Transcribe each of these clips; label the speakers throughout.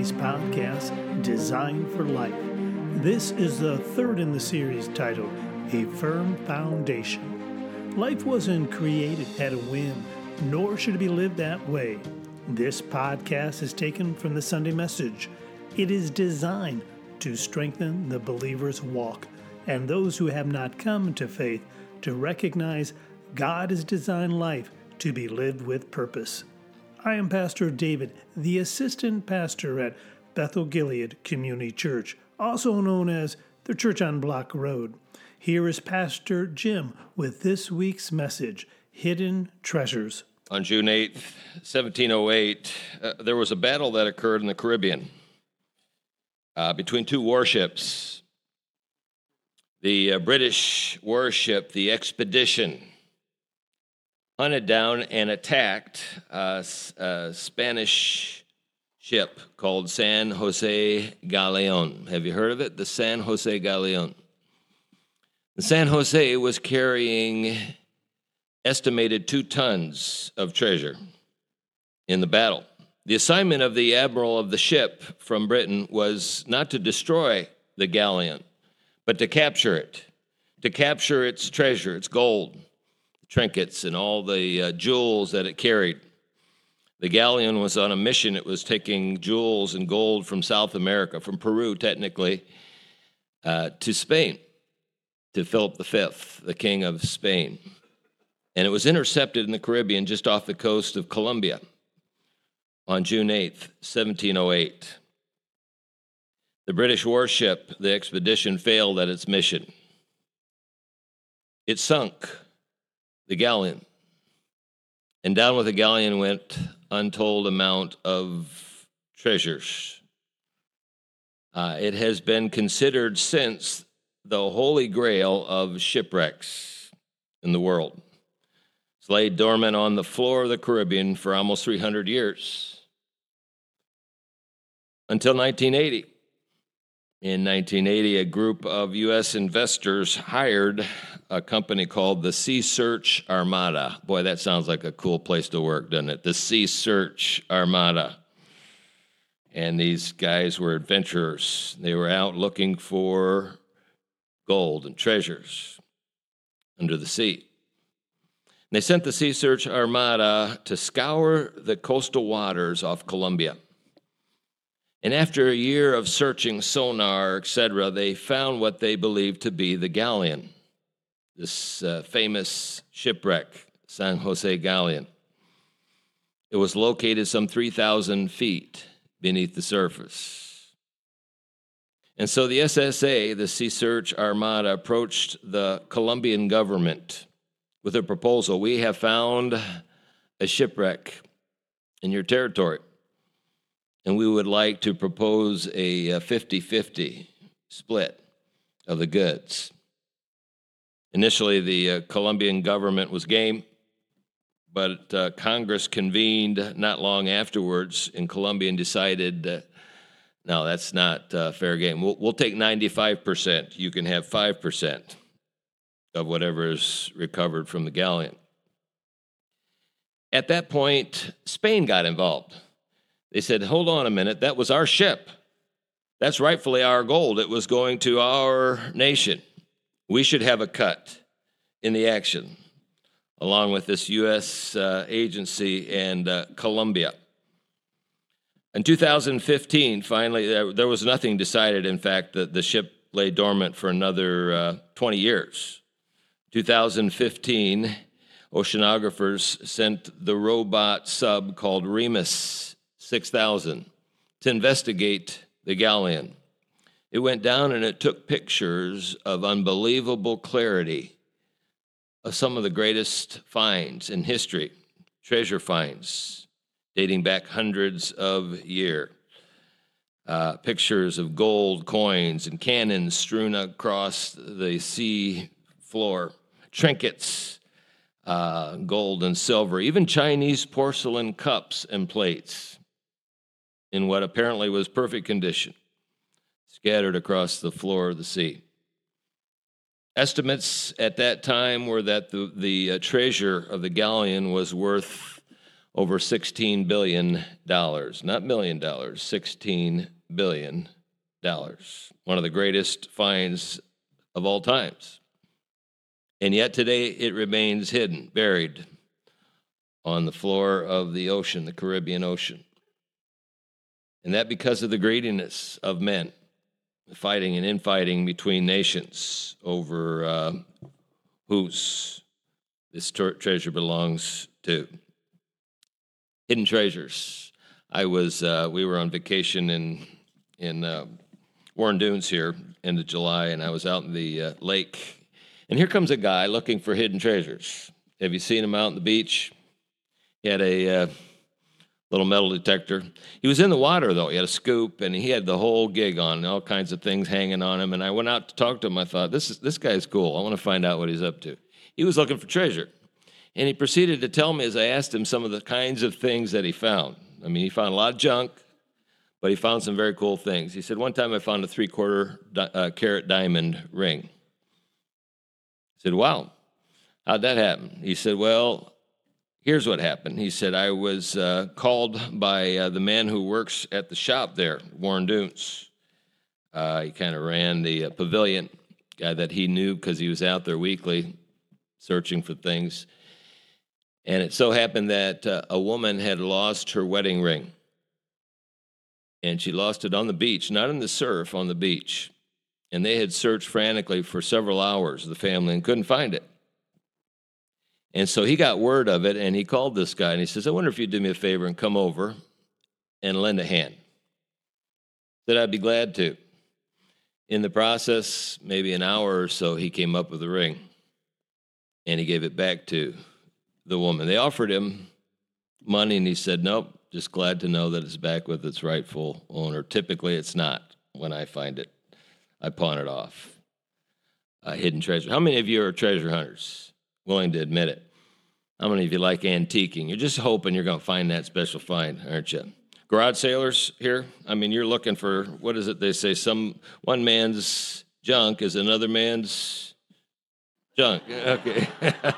Speaker 1: series podcast, Designed for Life. This is the third in the series titled, A Firm Foundation. Life wasn't created at a whim, nor should it be lived that way. This podcast is taken from the Sunday message. It is designed to strengthen the believer's walk and those who have not come to faith to recognize God has designed life to be lived with purpose. I am Pastor David, the assistant pastor at Bethel Gilead Community Church, also known as the Church on Block Road. Here is Pastor Jim with this week's message, Hidden Treasures.
Speaker 2: On June 8th, 1708, there was a battle that occurred in the Caribbean between two warships. The British warship, the Expedition, hunted down and attacked a Spanish ship called San Jose Galleon. Have you heard of it? The San Jose Galleon. The San Jose was carrying estimated 2 tons of treasure in the battle. The assignment of the admiral of the ship from Britain was not to destroy the galleon, but to capture it, to capture its treasure, its gold, trinkets, and all the jewels that it carried. The galleon was on a mission. It was taking jewels and gold from South America, from Peru, technically, to Spain, to Philip V, the king of Spain. And it was intercepted in the Caribbean just off the coast of Colombia on June 8th, 1708. The British warship, the Expedition, failed at its mission. It sunk the galleon, and down with the galleon went untold amount of treasures. It has been considered since the holy grail of shipwrecks in the world. It's laid dormant on the floor of the Caribbean for almost 300 years, until 1980. In 1980, a group of U.S. investors hired a company called the Sea Search Armada. Boy, that sounds like a cool place to work, doesn't it? The Sea Search Armada. And these guys were adventurers. They were out looking for gold and treasures under the sea. And they sent the Sea Search Armada to scour the coastal waters off Colombia. And after a year of searching, sonar, etc., they found what they believed to be the galleon, this famous shipwreck, San Jose Galleon. It was located some 3,000 feet beneath the surface. And so the SSA, the Sea Search Armada, approached the Colombian government with a proposal. We have found a shipwreck in your territory, and we would like to propose a 50-50 split of the goods. Initially, the Colombian government was game, but Congress convened not long afterwards in Colombia and decided that, no, that's not fair game. We'll take 95%. You can have 5% of whatever is recovered from the galleon. At that point, Spain got involved. They said, hold on a minute, that was our ship. That's rightfully our gold. It was going to our nation. We should have a cut in the action, along with this U.S. agency and Colombia. In 2015, finally, there was nothing decided. In fact, the ship lay dormant for another 20 years. 2015, oceanographers sent the robot sub called Remus 6000 to investigate the galleon. It went down and it took pictures of unbelievable clarity of some of the greatest finds in history, treasure finds dating back hundreds of years. Pictures of gold coins and cannons strewn across the sea floor, trinkets, gold and silver, even Chinese porcelain cups and plates in what apparently was perfect condition, scattered across the floor of the sea. Estimates at that time were that the treasure of the galleon was worth over $16 billion, not million dollars, $16 billion. One of the greatest finds of all times. And yet today it remains hidden, buried on the floor of the ocean, the Caribbean Ocean. And that because of the greediness of men, fighting and infighting between nations over whose this treasure belongs to. Hidden treasures. We were on vacation in Warren Dunes here, end of July, and I was out in the lake. And here comes a guy looking for hidden treasures. Have you seen him out on the beach? He had a little metal detector. He was in the water, though. He had a scoop, and he had the whole gig on, all kinds of things hanging on him. And I went out to talk to him. I thought, this guy's cool. I want to find out what he's up to. He was looking for treasure. And he proceeded to tell me as I asked him some of the kinds of things that he found. I mean, he found a lot of junk, but he found some very cool things. He said, one time I found a 3/4 carat diamond ring. I said, wow, how'd that happen? He said, well, here's what happened. He said, I was called by the man who works at the shop there, Warren Dunes. He kind of ran the pavilion, guy that he knew because he was out there weekly searching for things. And it so happened that a woman had lost her wedding ring. And she lost it on the beach, not in the surf, on the beach. And they had searched frantically for several hours, the family, and couldn't find it. And so he got word of it, and he called this guy, and he says, I wonder if you'd do me a favor and come over and lend a hand. Said, I'd be glad to. In the process, maybe an hour or so, he came up with the ring, and he gave it back to the woman. They offered him money, and he said, nope, just glad to know that it's back with its rightful owner. Typically, it's not. When I find it, I pawn it off. Hidden treasure. How many of you are treasure hunters? Willing to admit it. How many of you like antiquing? You're just hoping you're going to find that special find, aren't you? Garage sailors here? I mean, you're looking for, what is it they say? One man's junk is another man's junk. Okay.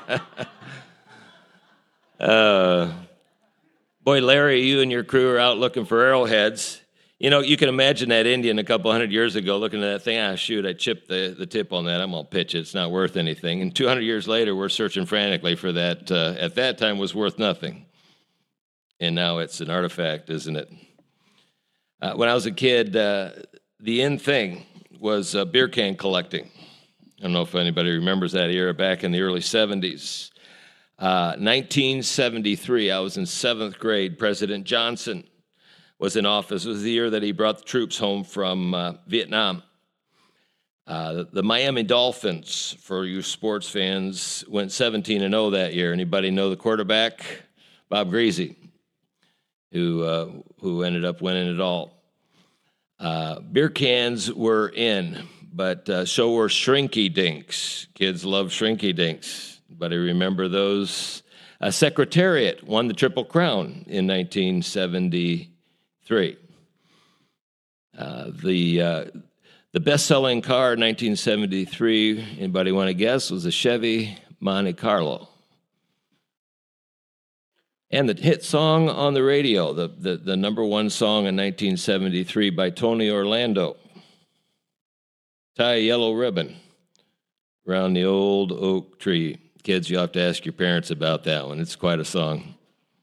Speaker 2: Boy, Larry, you and your crew are out looking for arrowheads. You know, you can imagine that Indian a couple hundred years ago looking at that thing, shoot, I chipped the tip on that. I'm going to pitch it. It's not worth anything. And 200 years later, we're searching frantically for that. At that time, was worth nothing. And now it's an artifact, isn't it? When I was a kid, the in thing was beer can collecting. I don't know if anybody remembers that era back in the early 70s. 1973, I was in 7th grade. President Johnson was in office. It was the year that he brought the troops home from Vietnam. The Miami Dolphins, for you sports fans, went 17-0 that year. Anybody know the quarterback? Bob Greasy, who ended up winning it all. Beer cans were in, but so were Shrinky Dinks. Kids love Shrinky Dinks. Anybody remember those? Secretariat won the Triple Crown in 1973. The best-selling car in 1973, anybody want to guess, was a Chevy Monte Carlo. And the hit song on the radio, the number one song in 1973 by Tony Orlando, Tie a Yellow Ribbon Around the Old Oak Tree. Kids, you'll have to ask your parents about that one. It's quite a song.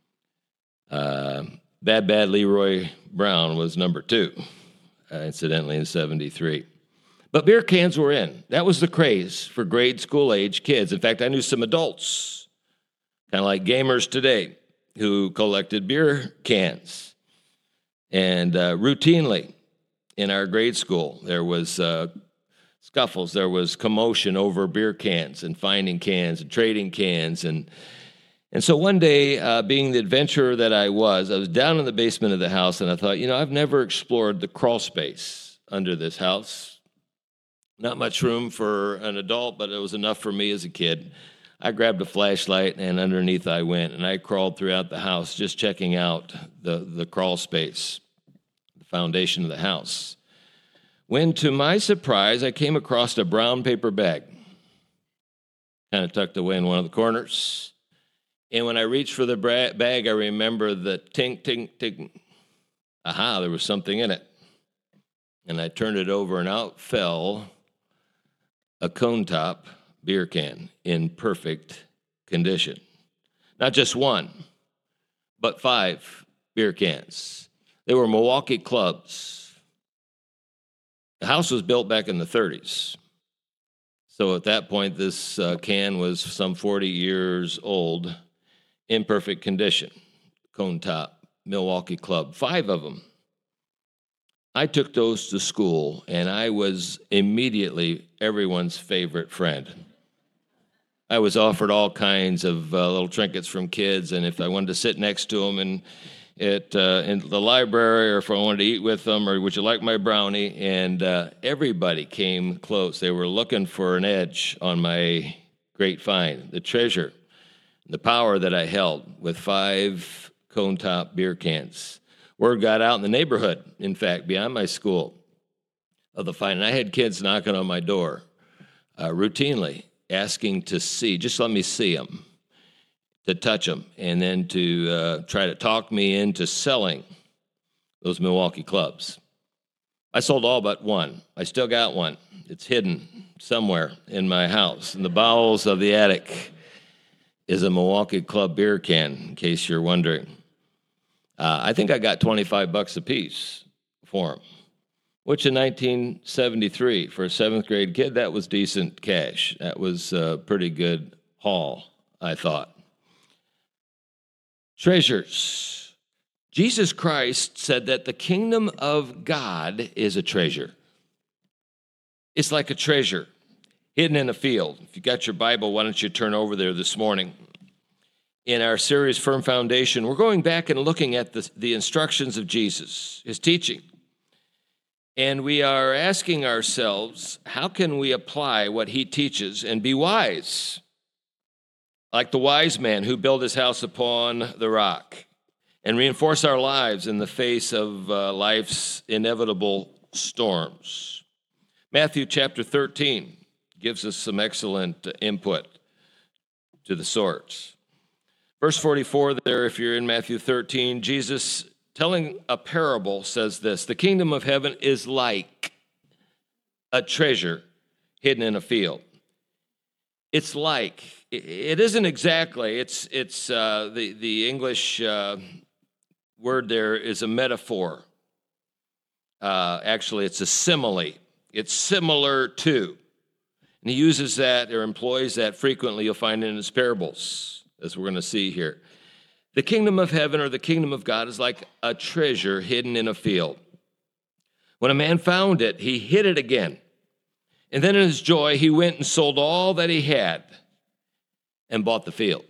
Speaker 2: Bad Leroy Brown was number 2, incidentally, in 73. But beer cans were in. That was the craze for grade school age kids. In fact, I knew some adults, kind of like gamers today, who collected beer cans. And routinely in our grade school, there was scuffles, there was commotion over beer cans and finding cans and trading cans. And so one day, being the adventurer that I was down in the basement of the house, and I thought, I've never explored the crawl space under this house. Not much room for an adult, but it was enough for me as a kid. I grabbed a flashlight, and underneath I went, and I crawled throughout the house just checking out the crawl space, the foundation of the house. When, to my surprise, I came across a brown paper bag, kind of tucked away in one of the corners. And when I reached for the bag, I remember the tink, tink, tink. Aha, there was something in it. And I turned it over, and out fell a Cone Top beer can in perfect condition. Not just one, but 5 beer cans. They were Milwaukee clubs. The house was built back in the 30s. So at that point, this can was some 40 years old, in perfect condition. Cone Top, Milwaukee Club, 5 of them. I took those to school, and I was immediately everyone's favorite friend. I was offered all kinds of little trinkets from kids, and if I wanted to sit next to them in the library, or if I wanted to eat with them, or would you like my brownie? And everybody came close. They were looking for an edge on my great find, the treasure, the power that I held with 5 Cone Top beer cans. Word got out in the neighborhood, in fact, beyond my school, of the find. And I had kids knocking on my door routinely, asking to see, just let me see them, to touch them, and then to try to talk me into selling those Milwaukee clubs. I sold all but one. I still got one. It's hidden somewhere in my house. In the bowels of the attic is a Milwaukee Club beer can, in case you're wondering. I think I got $25 a piece for them, which in 1973, for a 7th grade kid, that was decent cash. That was a pretty good haul, I thought. Treasures. Jesus Christ said that the kingdom of God is a treasure. It's like a treasure hidden in a field. If you got your Bible, why don't you turn over there this morning? In our series, Firm Foundation, we're going back and looking at the instructions of Jesus, his teaching. And we are asking ourselves, how can we apply what he teaches and be wise? Like the wise man who built his house upon the rock, and reinforce our lives in the face of life's inevitable storms. Matthew chapter 13 gives us some excellent input to the source. Verse 44 there, if you're in Matthew 13, Jesus, telling a parable, says this: the kingdom of heaven is like a treasure hidden in a field. It's like, it isn't exactly, it's the English word there is a metaphor. Actually, it's a simile. It's similar to. And he uses that or employs that frequently. You'll find it in his parables, as we're going to see here. The kingdom of heaven or the kingdom of God is like a treasure hidden in a field. When a man found it, he hid it again. And then in his joy, he went and sold all that he had and bought the field.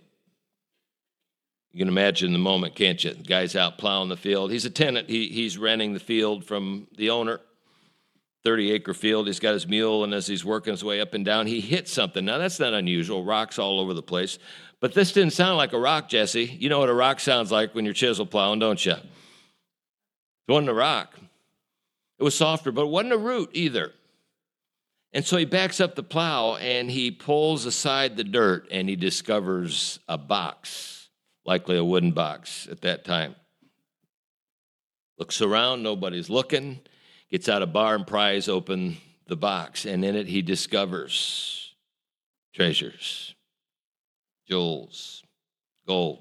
Speaker 2: You can imagine the moment, can't you? The guy's out plowing the field. He's a tenant. He's renting the field from the owner, 30-acre field. He's got his mule, and as he's working his way up and down, he hits something. Now, that's not unusual. Rocks all over the place. But this didn't sound like a rock, Jesse. You know what a rock sounds like when you're chisel plowing, don't you? It wasn't a rock. It was softer, but it wasn't a root either. And so he backs up the plow, and he pulls aside the dirt, and he discovers a box, likely a wooden box at that time. Looks around, nobody's looking. Gets out a bar and pries open the box, and in it he discovers treasures, jewels, gold.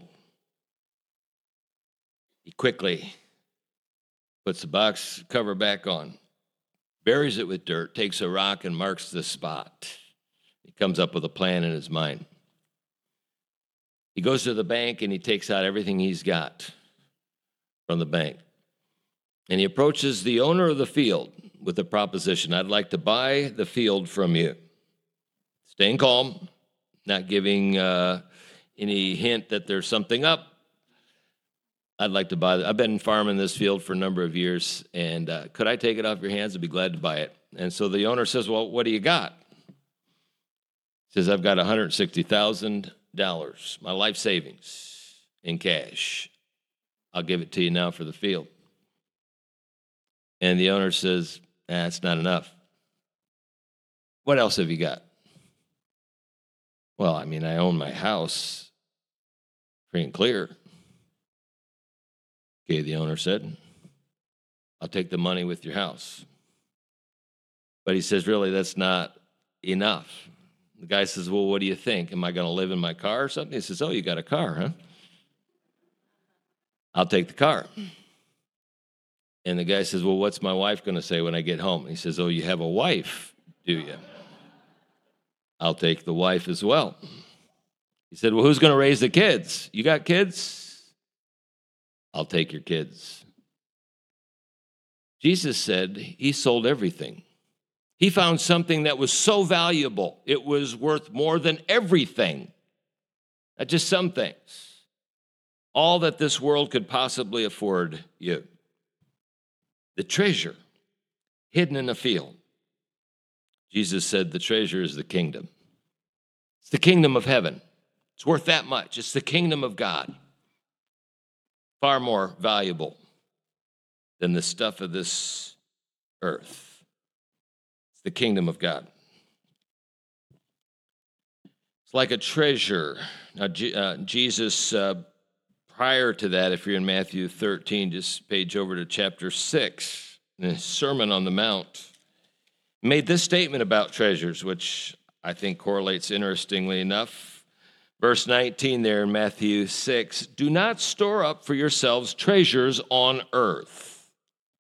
Speaker 2: He quickly puts the box cover back on, buries it with dirt, takes a rock and marks the spot. He comes up with a plan in his mind. He goes to the bank and he takes out everything he's got from the bank. And he approaches the owner of the field with a proposition: I'd like to buy the field from you. Staying calm, not giving any hint that there's something up. I'd like to buy it. I've been farming this field for a number of years, and could I take it off your hands? I'd be glad to buy it. And so the owner says, well, what do you got? He says, I've got $160,000, my life savings in cash. I'll give it to you now for the field. And the owner says, that's not enough. What else have you got? Well, I mean, I own my house. Free and clear. Okay, the owner said, I'll take the money with your house. But he says, really, that's not enough. The guy says, well, what do you think? Am I going to live in my car or something? He says, oh, you got a car, huh? I'll take the car. And the guy says, well, what's my wife going to say when I get home? And he says, oh, you have a wife, do you? I'll take the wife as well. He said, well, who's going to raise the kids? You got kids? I'll take your kids. Jesus said he sold everything. He found something that was so valuable, it was worth more than everything. Not just some things. All that this world could possibly afford you. The treasure hidden in a field. Jesus said the treasure is the kingdom. It's the kingdom of heaven. It's worth that much. It's the kingdom of God. Far more valuable than the stuff of this earth. It's the kingdom of God. It's like a treasure. Now, Jesus, prior to that, if you're in Matthew 13, just page over to chapter 6, in his Sermon on the Mount, made this statement about treasures, which I think correlates interestingly enough. Verse 19 there in Matthew 6, do not store up for yourselves treasures on earth.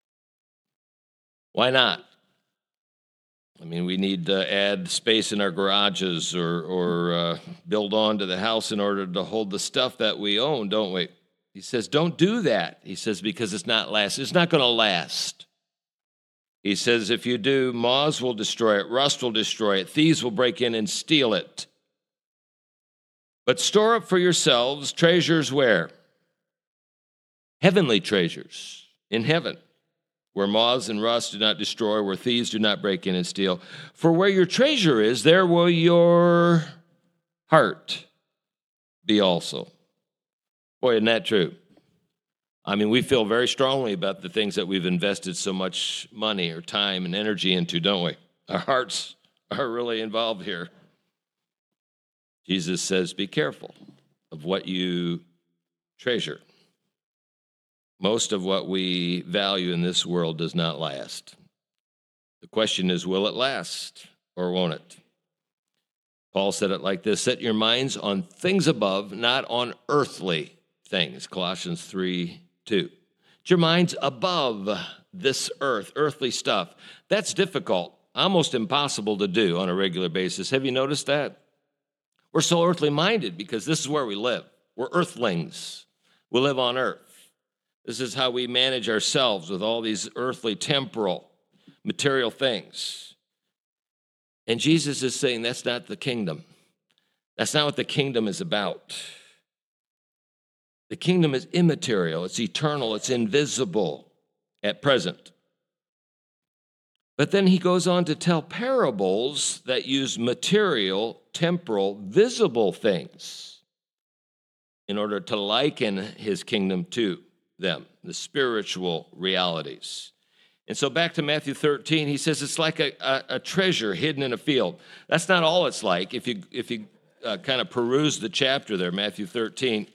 Speaker 2: Why not? I mean, we need to add space in our garages or build on to the house in order to hold the stuff that we own, don't we? He says, don't do that. He says, because it's not going to last. He says, if you do, moths will destroy it, rust will destroy it, thieves will break in and steal it. But store up for yourselves treasures where? Heavenly treasures in heaven, where moths and rust do not destroy, where thieves do not break in and steal. For where your treasure is, there will your heart be also. Boy, isn't that true? I mean, we feel very strongly about the things that we've invested so much money or time and energy into, don't we? Our hearts are really involved here. Jesus says, be careful of what you treasure. Most of what we value in this world does not last. The question is, will it last or won't it? Paul said it like this, set your minds on things above, not on earthly things, Colossians 3:2. Set your minds above this earth, earthly stuff. That's difficult, almost impossible to do on a regular basis. Have you noticed that? We're so earthly minded because this is where we live. We're earthlings. We live on earth. This is how we manage ourselves with all these earthly, temporal, material things. And Jesus is saying that's not the kingdom. That's not what the kingdom is about. The kingdom is immaterial, it's eternal, it's invisible at present. But then he goes on to tell parables that use material, temporal, visible things in order to liken his kingdom to them, the spiritual realities. And so back to Matthew 13, he says it's like a treasure hidden in a field. That's not all it's like. If you kind of peruse the chapter there, Matthew 13,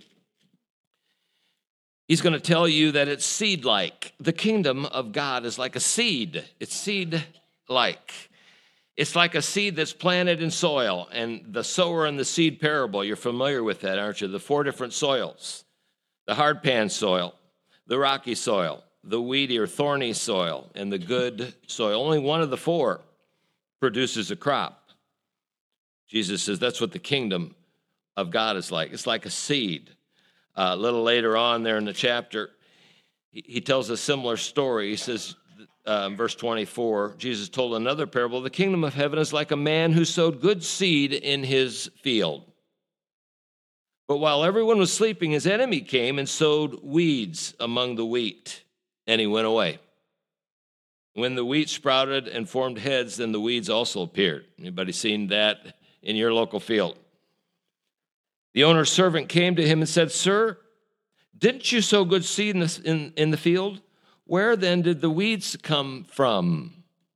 Speaker 2: he's going to tell you that it's seed-like. The kingdom of God is like a seed. It's seed-like. It's like a seed that's planted in soil. And the sower and the seed parable, you're familiar with that, aren't you? The 4 different soils. The hard pan soil, the rocky soil, the weedy or thorny soil, and the good soil. Only one of the 4 produces a crop. Jesus says that's what the kingdom of God is like. It's like a seed. A little later on there in the chapter, he tells a similar story. He says, verse 24, Jesus told another parable, the kingdom of heaven is like a man who sowed good seed in his field. But while everyone was sleeping, his enemy came and sowed weeds among the wheat, and he went away. When the wheat sprouted and formed heads, then the weeds also appeared. Anybody seen that in your local field? The owner's servant came to him and said, Sir, didn't you sow good seed in the field? Where then did the weeds come from?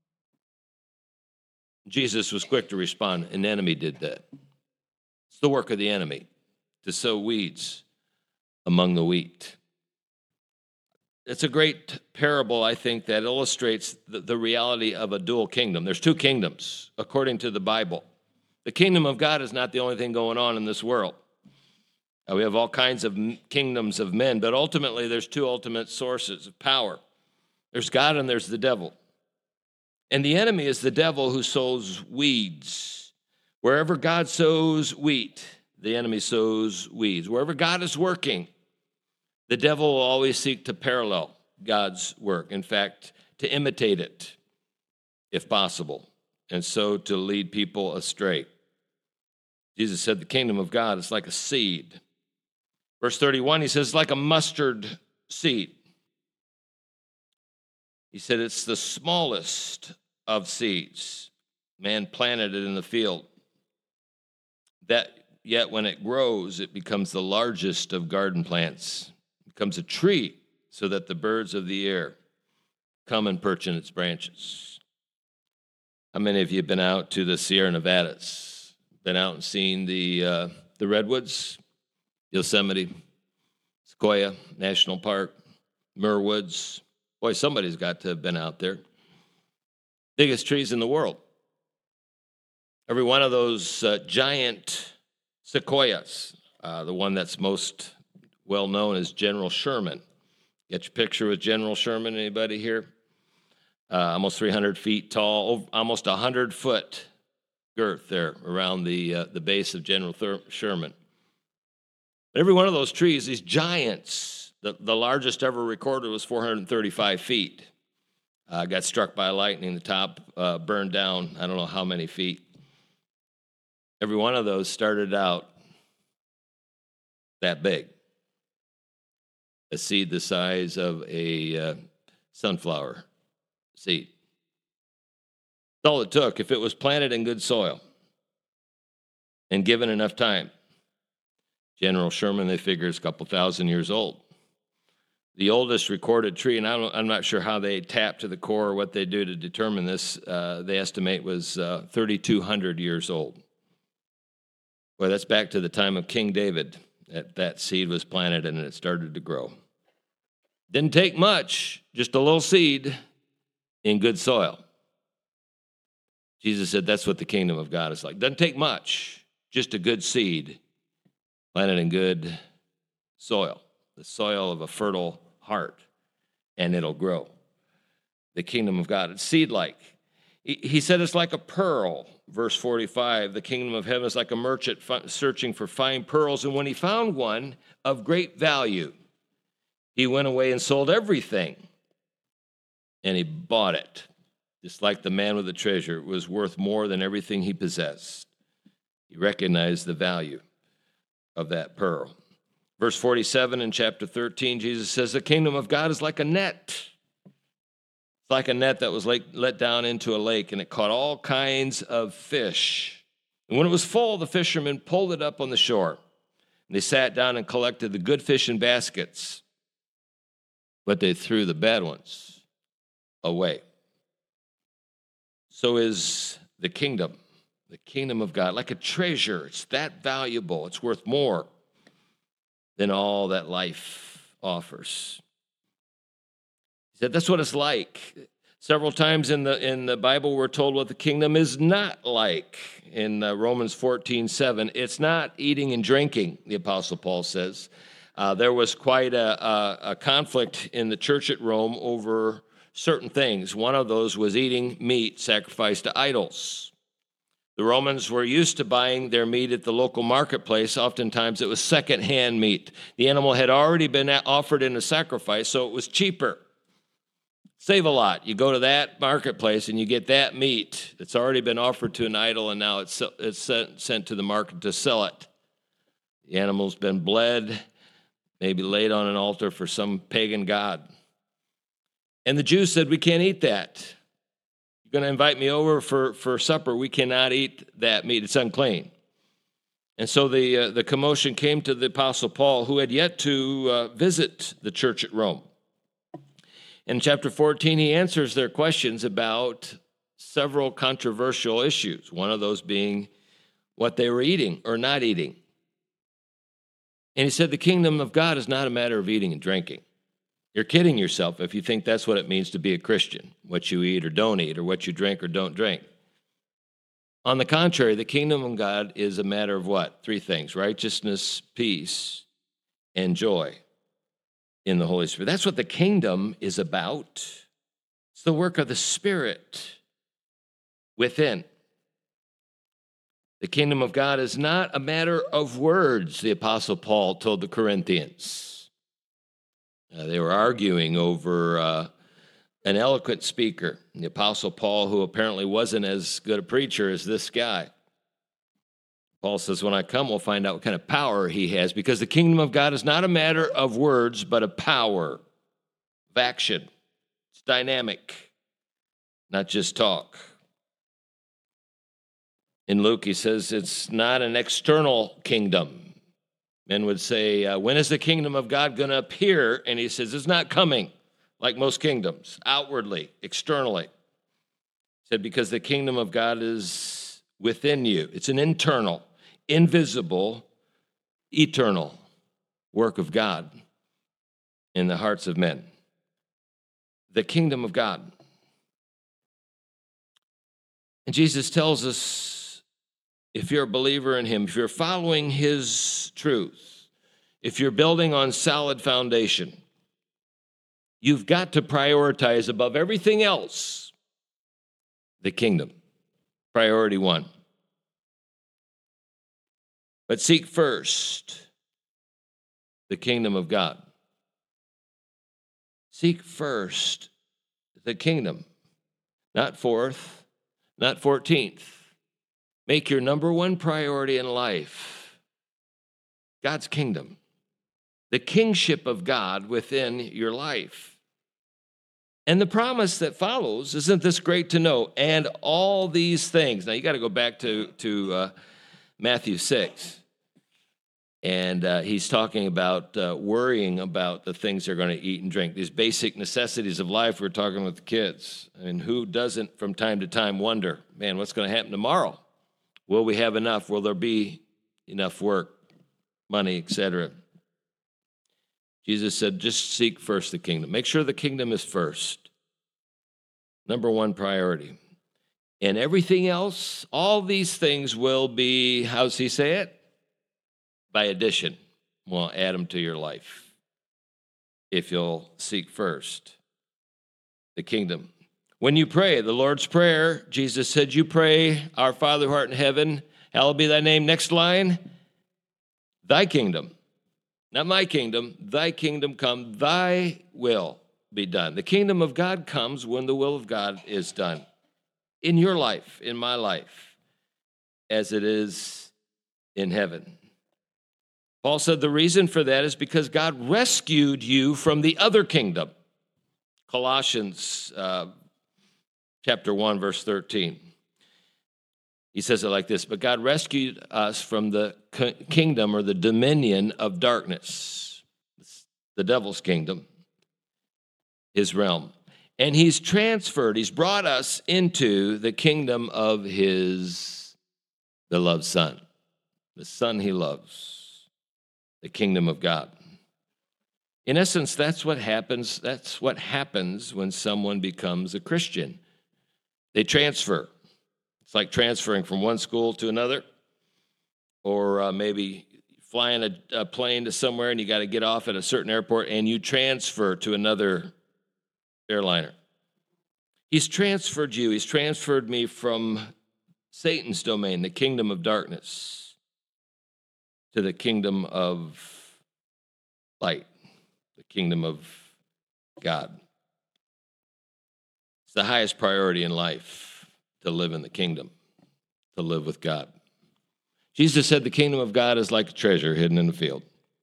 Speaker 2: Jesus was quick to respond, an enemy did that. It's the work of the enemy to sow weeds among the wheat. It's a great parable, I think, that illustrates the reality of a dual kingdom. There's two kingdoms, according to the Bible. The kingdom of God is not the only thing going on in this world. We have all kinds of kingdoms of men, but ultimately there's two ultimate sources of power. There's God and there's the devil. And the enemy is the devil who sows weeds. Wherever God sows wheat, the enemy sows weeds. Wherever God is working, the devil will always seek to parallel God's work. In fact, to imitate it, if possible, and so to lead people astray. Jesus said the kingdom of God is like a seed. Verse 31, he says, like a mustard seed. He said it's the smallest of seeds. Man planted it in the field. That yet when it grows, it becomes the largest of garden plants. It becomes a tree so that the birds of the air come and perch in its branches. How many of you have been out to the Sierra Nevadas? Been out and seen the redwoods, Yosemite, Sequoia National Park, Muir Woods? Boy, somebody's got to have been out there. Biggest trees in the world. Every one of those giant sequoias, the one that's most well known is General Sherman. Get your picture with General Sherman, anybody here? Almost 300 feet tall, almost 100-foot girth there around the base of General Sherman. But every one of those trees, these giants, the largest ever recorded was 435 feet. Got struck by lightning, the top burned down, I don't know how many feet. Every one of those started out that big. A seed the size of a sunflower seed. That's all it took. If it was planted in good soil and given enough time. General Sherman, they figure, is a couple thousand years old. The oldest recorded tree, and I'm not sure how they tap to the core or what they do to determine this, they estimate was 3,200 years old. Well, that's back to the time of King David. That seed was planted and it started to grow. Didn't take much, just a little seed in good soil. Jesus said that's what the kingdom of God is like. Doesn't take much, just a good seed planted in good soil, the soil of a fertile heart, and it'll grow. The kingdom of God, it's seed-like. He said it's like a pearl, verse 45. The kingdom of heaven is like a merchant searching for fine pearls, and when he found one of great value, he went away and sold everything, and he bought it. Just like the man with the treasure, it was worth more than everything he possessed. He recognized the value of that pearl. Verse 47 in chapter 13, Jesus says, the kingdom of God is like a net. It's like a net that was let down into a lake, and it caught all kinds of fish. And when it was full, the fishermen pulled it up on the shore. And they sat down and collected the good fish in baskets, but they threw the bad ones away. So is the kingdom of God, like a treasure. It's that valuable. It's worth more than all that life offers. He said that's what it's like. Several times in the Bible, we're told what the kingdom is not like. In Romans 14:7, it's not eating and drinking, the Apostle Paul says. There was quite a conflict in the church at Rome over certain things. One of those was eating meat sacrificed to idols. The Romans were used to buying their meat at the local marketplace. Oftentimes it was secondhand meat. The animal had already been offered in a sacrifice, so it was cheaper. Save a lot. You go to that marketplace and you get that meat that's already been offered to an idol, and now it's sent to the market to sell it. The animal's been bled, maybe laid on an altar for some pagan god. And the Jews said, we can't eat that. You're going to invite me over for supper. We cannot eat that meat. It's unclean. And so the commotion came to the Apostle Paul, who had yet to visit the church at Rome. In chapter 14, he answers their questions about several controversial issues, one of those being what they were eating or not eating. And he said, the kingdom of God is not a matter of eating and drinking. You're kidding yourself if you think that's what it means to be a Christian, what you eat or don't eat, or what you drink or don't drink. On the contrary, the kingdom of God is a matter of what? 3 things: righteousness, peace, and joy in the Holy Spirit. That's what the kingdom is about. It's the work of the Spirit within. The kingdom of God is not a matter of words, the Apostle Paul told the Corinthians. They were arguing over an eloquent speaker, the Apostle Paul, who apparently wasn't as good a preacher as this guy. Paul says, when I come, we'll find out what kind of power he has, because the kingdom of God is not a matter of words, but of power, of action. It's dynamic, not just talk. In Luke, he says it's not an external kingdom. Men would say, when is the kingdom of God going to appear? And he says, it's not coming like most kingdoms, outwardly, externally. He said, because the kingdom of God is within you. It's an internal, invisible, eternal work of God in the hearts of men. The kingdom of God. And Jesus tells us, if you're a believer in him, if you're following his truth, if you're building on solid foundation, you've got to prioritize above everything else the kingdom. Priority 1. But seek first the kingdom of God. Seek first the kingdom, not 4th, not 14th. Make your number 1 priority in life God's kingdom, the kingship of God within your life. And the promise that follows, isn't this great to know? And all these things. Now, you got to go back to Matthew 6. And he's talking about worrying about the things they're going to eat and drink, these basic necessities of life. We're talking with the kids. And who doesn't from time to time wonder, man, what's going to happen tomorrow? Will we have enough? Will there be enough work, money, etc.? Jesus said, just seek first the kingdom. Make sure the kingdom is first. Number 1 priority. And everything else, all these things will be, how's he say it? By addition. We'll add them to your life if you'll seek first the kingdom. When you pray, the Lord's Prayer, Jesus said, you pray, our Father who art in heaven, hallowed be thy name. Next line, thy kingdom. Not my kingdom, thy kingdom come, thy will be done. The kingdom of God comes when the will of God is done in your life, in my life, as it is in heaven. Paul said the reason for that is because God rescued you from the other kingdom. Colossians chapter 1, verse 13. He says it like this, but God rescued us from the kingdom or the dominion of darkness, the devil's kingdom, his realm. And he's brought us into the kingdom of his beloved Son, the Son he loves, the kingdom of God. In essence, that's what happens. That's what happens when someone becomes a Christian. They transfer. It's like transferring from one school to another, or maybe flying a plane to somewhere and you got to get off at a certain airport and you transfer to another airliner. He's transferred you. He's transferred me from Satan's domain, the kingdom of darkness, to the kingdom of light, the kingdom of God. It's the highest priority in life to live in the kingdom, to live with God. Jesus said the kingdom of God is like a treasure hidden in the field.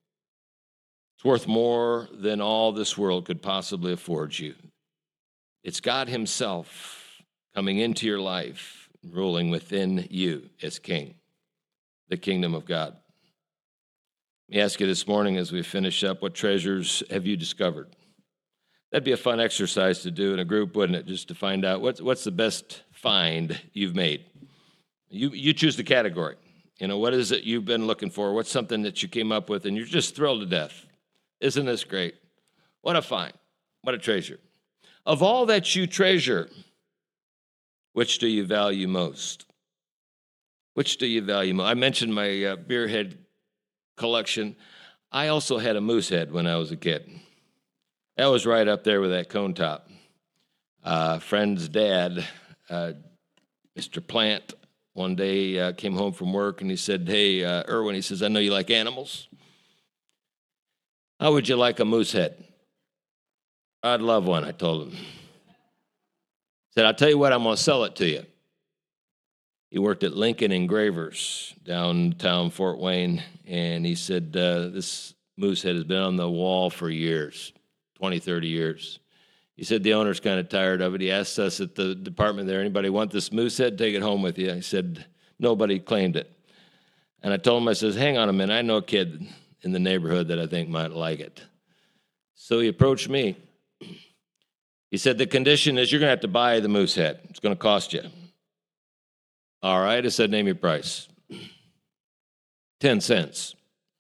Speaker 2: It's worth more than all this world could possibly afford you. It's God himself coming into your life, ruling within you as king, the kingdom of God. Let me ask you this morning as we finish up, what treasures have you discovered? That'd be a fun exercise to do in a group, wouldn't it? Just to find out what's the best find you've made. You choose the category. What is it you've been looking for? What's something that you came up with and you're just thrilled to death? Isn't this great? What a find. What a treasure. Of all that you treasure, which do you value most? Which do you value most? I mentioned my beer head collection. I also had a moose head when I was a kid. That was right up there with that cone top. Friend's dad, Mr. Plant, one day came home from work and he said, "Hey, Erwin," he says, "I know you like animals. How would you like a moose head?" "I'd love one," I told him. He said, "I'll tell you what, I'm going to sell it to you." He worked at Lincoln Engravers downtown Fort Wayne, and he said, "This moose head has been on the wall for years, 20, 30 years. He said, "The owner's kind of tired of it. He asked us at the department there, anybody want this moose head? Take it home with you." He said, nobody claimed it. And I told him, I says, "Hang on a minute. I know a kid in the neighborhood that I think might like it." So he approached me. He said, "The condition is you're going to have to buy the moose head. It's going to cost you." "All right." I said, "Name your price." 10 cents.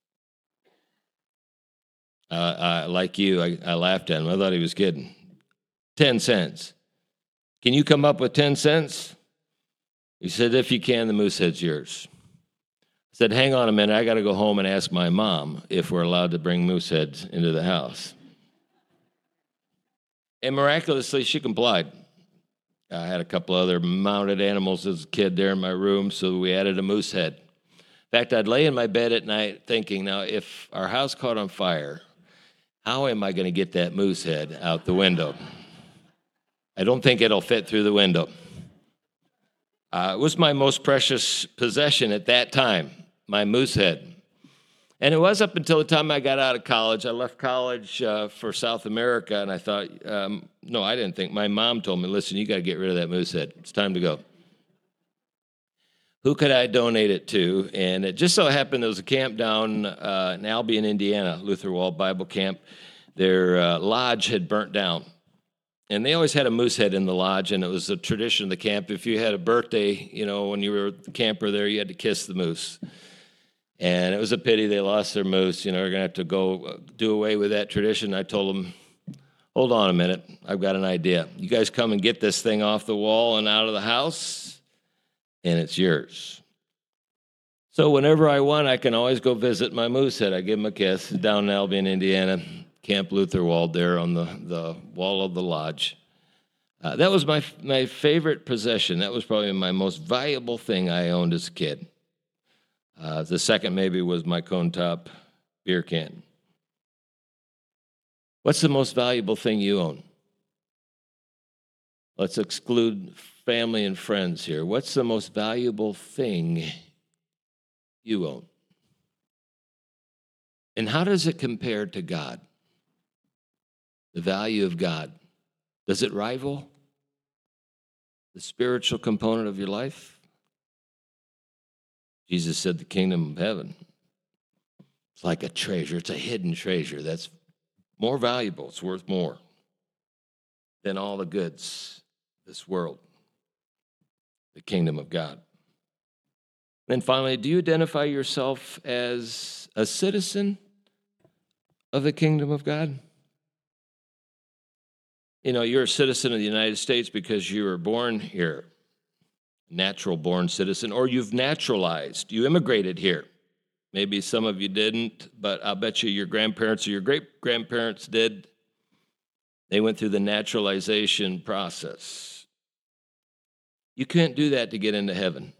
Speaker 2: Like you, I laughed at him. I thought he was kidding. 10 cents. "Can you come up with 10 cents? He said, "If you can, the moose head's yours." I said, "Hang on a minute. I got to go home and ask my mom if we're allowed to bring moose heads into the house." And miraculously, she complied. I had a couple other mounted animals as a kid there in my room, so we added a moose head. In fact, I'd lay in my bed at night thinking, now, if our house caught on fire, how am I going to get that moose head out the window? I don't think it'll fit through the window. It was my most precious possession at that time, my moose head. And it was up until the time I got out of college. I left college for South America, and I thought, no, I didn't think. My mom told me, "Listen, you got to get rid of that moose head. It's time to go." Who could I donate it to? And it just so happened there was a camp down in Albion, Indiana, Luther Wall Bible Camp. Their lodge had burnt down. And they always had a moose head in the lodge, and it was a tradition of the camp. If you had a birthday, when you were a camper there, you had to kiss the moose. And it was a pity they lost their moose. We're going to have to go do away with that tradition. I told them, "Hold on a minute. I've got an idea. You guys come and get this thing off the wall and out of the house, and it's yours." So whenever I want, I can always go visit my moose head. I give him a kiss down in Albion, Indiana, Camp Lutherwald there on the wall of the lodge. That was my favorite possession. That was probably my most valuable thing I owned as a kid. The second maybe was my cone top beer can. What's the most valuable thing you own? Let's exclude family and friends here. What's the most valuable thing you own? And how does it compare to God? The value of God. Does it rival the spiritual component of your life? Jesus said the kingdom of heaven, it's like a treasure. It's a hidden treasure that's more valuable. It's worth more than all the goods of this world, the kingdom of God. And finally, do you identify yourself as a citizen of the kingdom of God? You're a citizen of the United States because you were born here. Natural born citizen, or you've naturalized. You immigrated here. Maybe some of you didn't, but I'll bet you your grandparents or your great-grandparents did. They went through the naturalization process. You can't do that to get into heaven.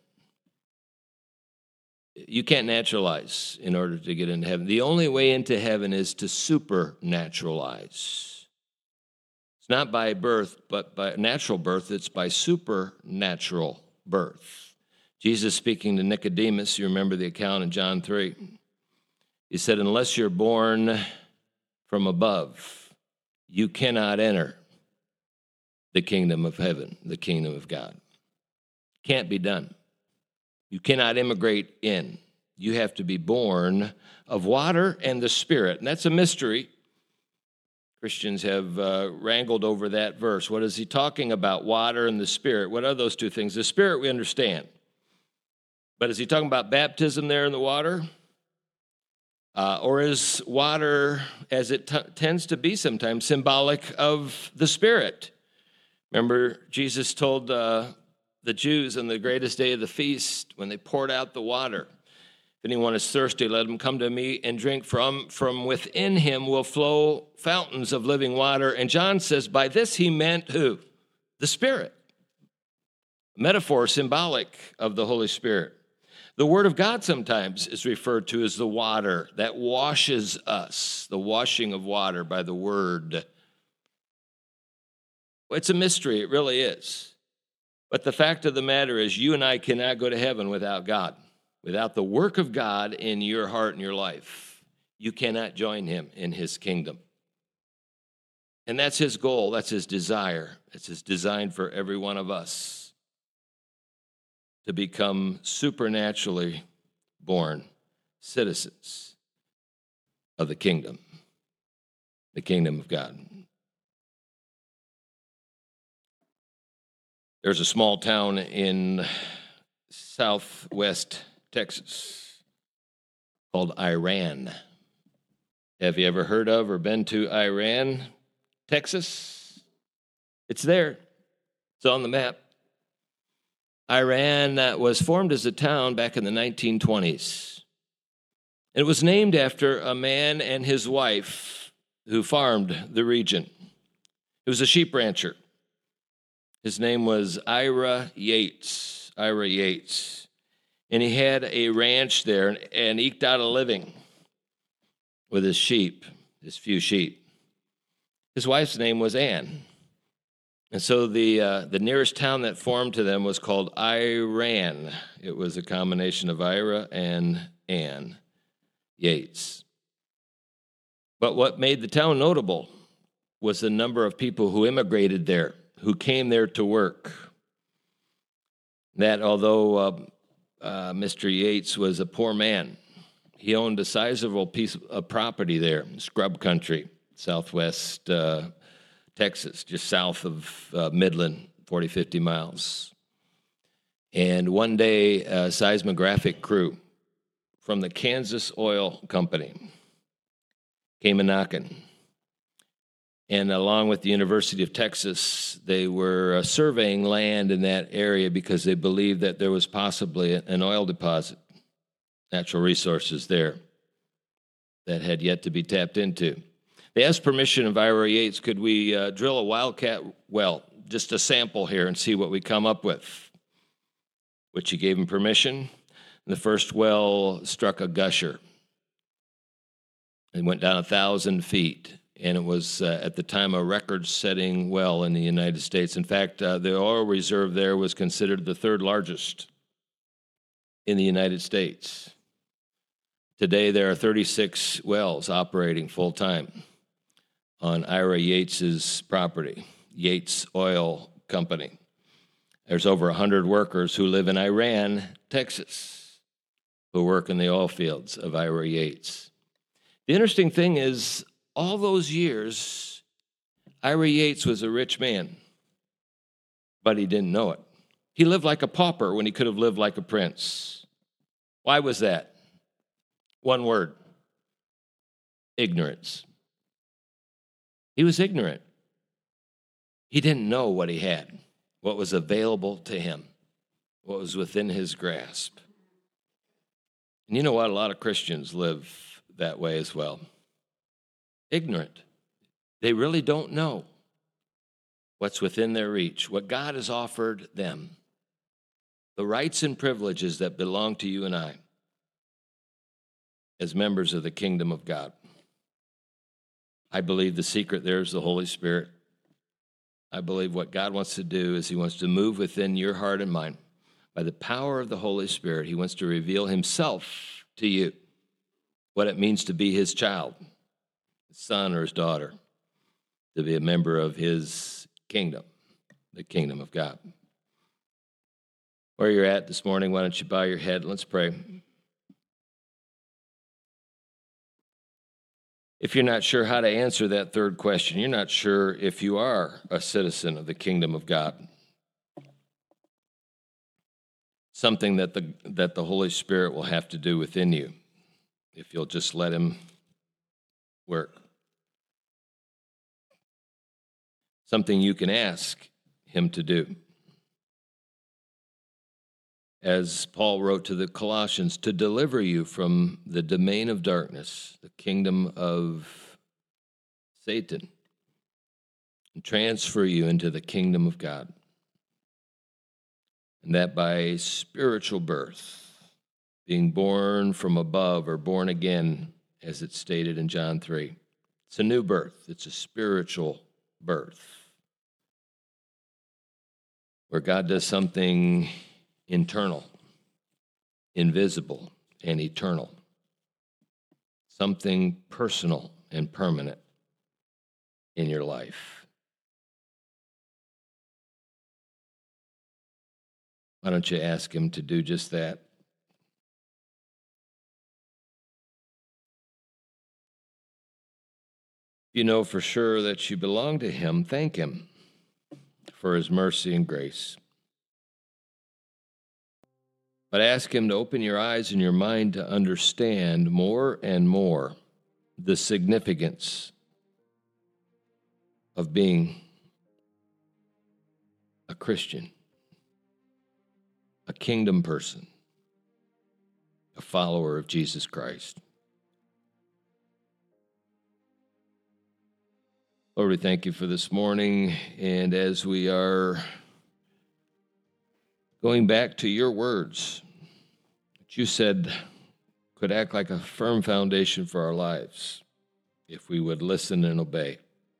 Speaker 2: You can't naturalize in order to get into heaven. The only way into heaven is to supernaturalize. It's not by birth, but by natural birth. It's by supernatural birth. Jesus speaking to Nicodemus, you remember the account in John 3. He said, "Unless you're born from above, you cannot enter the kingdom of heaven, the kingdom of God." Can't be done. You cannot immigrate in. You have to be born of water and the Spirit. And that's a mystery. Christians have wrangled over that verse. What is he talking about? Water and the Spirit. What are those two things? The Spirit we understand. But is he talking about baptism there in the water? Or is water, as it tends to be sometimes, symbolic of the Spirit? Remember, Jesus told the Jews on the greatest day of the feast when they poured out the water, if anyone is thirsty, let him come to me and drink. From within him will flow fountains of living water. And John says by this he meant who? The Spirit. A metaphor symbolic of the Holy Spirit. The Word of God sometimes is referred to as the water that washes us, the washing of water by the Word. It's a mystery, it really is. But the fact of the matter is you and I cannot go to heaven without God. Without the work of God in your heart and your life, you cannot join him in his kingdom. And that's his goal, that's his desire, it's his design for every one of us to become supernaturally born citizens of the kingdom of God. There's a small town in southwest Texas called Iran. Have you ever heard of or been to Iran, Texas? It's there. It's on the map. Iran was formed as a town back in the 1920s. It was named after a man and his wife who farmed the region. He was a sheep rancher. His name was Ira Yates. Ira Yates. And he had a ranch there and eked out a living with his sheep, his few sheep. His wife's name was Ann. And so the nearest town that formed to them was called Iran. It was a combination of Ira and Ann Yates. But what made the town notable was the number of people who immigrated there, who came there to work. That although Mr. Yates was a poor man, he owned a sizable piece of property there, scrub country, southwest Texas, just south of Midland, 40, 50 miles. And one day, a seismographic crew from the Kansas Oil Company came a-knocking. And along with the University of Texas, they were surveying land in that area because they believed that there was possibly an oil deposit, natural resources there that had yet to be tapped into. They asked permission of Ira Yates, could we drill a wildcat well, just a sample here, and see what we come up with, which he gave him permission. And the first well struck a gusher. It went down 1,000 feet. And it was, at the time, a record-setting well in the United States. In fact, the oil reserve there was considered the third largest in the United States. Today, there are 36 wells operating full-time on Ira Yates's property, Yates Oil Company. There's over 100 workers who live in Iran, Texas, who work in the oil fields of Ira Yates. The interesting thing is, all those years, Ira Yates was a rich man, but he didn't know it. He lived like a pauper when he could have lived like a prince. Why was that? One word: ignorance. He was ignorant. He didn't know what he had, what was available to him, what was within his grasp. And you know what? A lot of Christians live that way as well. Ignorant. They really don't know what's within their reach, what God has offered them, the rights and privileges that belong to you and I as members of the kingdom of God. I believe the secret there is the Holy Spirit. I believe what God wants to do is he wants to move within your heart and mind. By the power of the Holy Spirit, he wants to reveal himself to you, what it means to be his child, his son or his daughter, to be a member of his kingdom, the kingdom of God. Where you're at this morning, why don't you bow your head? Let's pray. If you're not sure how to answer that third question, you're not sure if you are a citizen of the kingdom of God. something that the Holy Spirit will have to do within you if you'll just let him work. Something you can ask him to do. As Paul wrote to the Colossians, to deliver you from the domain of darkness, the kingdom of Satan, and transfer you into the kingdom of God. And that by spiritual birth, being born from above or born again, as it's stated in John 3. It's a new birth. It's a spiritual birth, where God does something internal, invisible, and eternal. Something personal and permanent in your life. Why don't you ask him to do just that? If you know for sure that you belong to him, thank him for his mercy and grace. But ask him to open your eyes and your mind to understand more and more the significance of being a Christian, a kingdom person, a follower of Jesus Christ. Lord, we thank you for this morning, and as we are going back to your words, which you said could act like a firm foundation for our lives if we would listen and obey.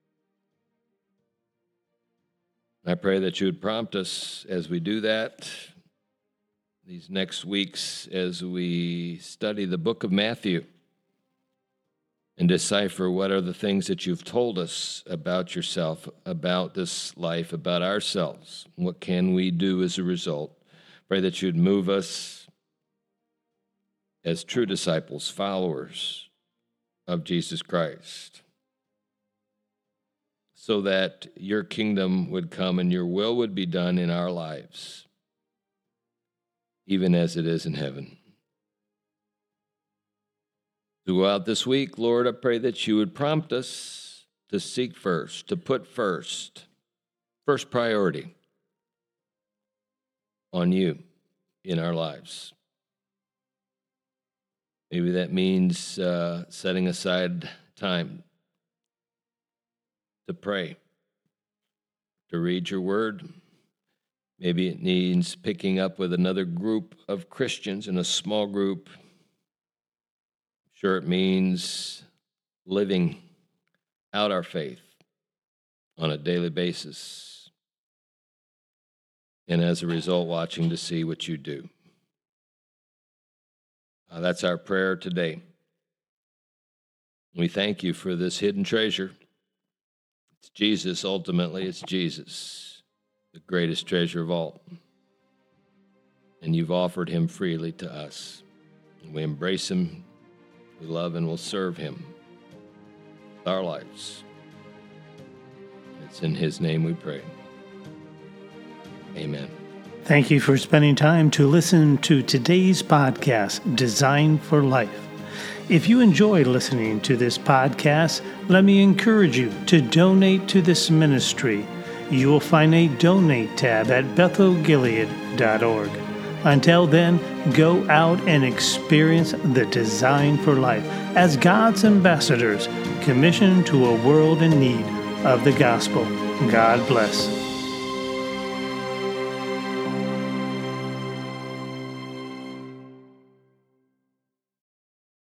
Speaker 2: I pray that you would prompt us as we do that these next weeks as we study the book of Matthew and decipher what are the things that you've told us about yourself, about this life, about ourselves. What can we do as a result? Pray that you'd move us as true disciples, followers of Jesus Christ, so that your kingdom would come and your will would be done in our lives, even as it is in heaven. Throughout this week, Lord, I pray that you would prompt us to seek first, to put first priority on you in our lives. Maybe that means setting aside time to pray, to read your word. Maybe it means picking up with another group of Christians in a small group. Sure, it means living out our faith on a daily basis, and as a result, watching to see what you do. That's our prayer today. We thank you for this hidden treasure. It's Jesus, ultimately, it's Jesus, the greatest treasure of all. And you've offered him freely to us. And we embrace him. We love and will serve him with our lives. It's in his name we pray. Amen.
Speaker 1: Thank you for spending time to listen to today's podcast, Design for Life. If you enjoy listening to this podcast, let me encourage you to donate to this ministry. You will find a donate tab at bethelgilead.org. Until then, go out and experience the design for life as God's ambassadors commissioned to a world in need of the gospel. God bless.